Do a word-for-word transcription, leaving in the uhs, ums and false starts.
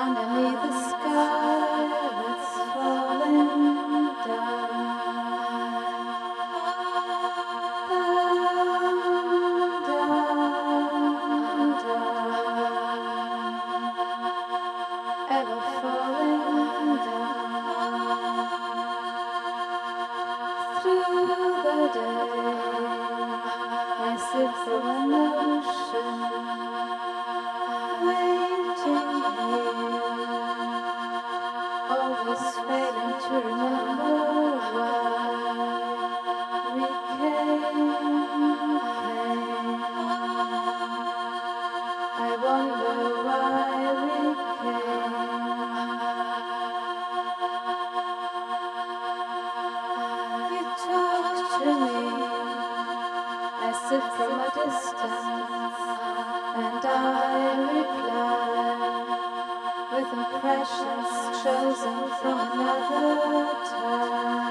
underneath the sky that's falling down, down, down, ever falling down. Through the day I sit from an ocean, waiting here, always failing to remember why we came, came. I wonder why we came. You talk to me, I sit from a distance, and I reply with impressions chosen from another time.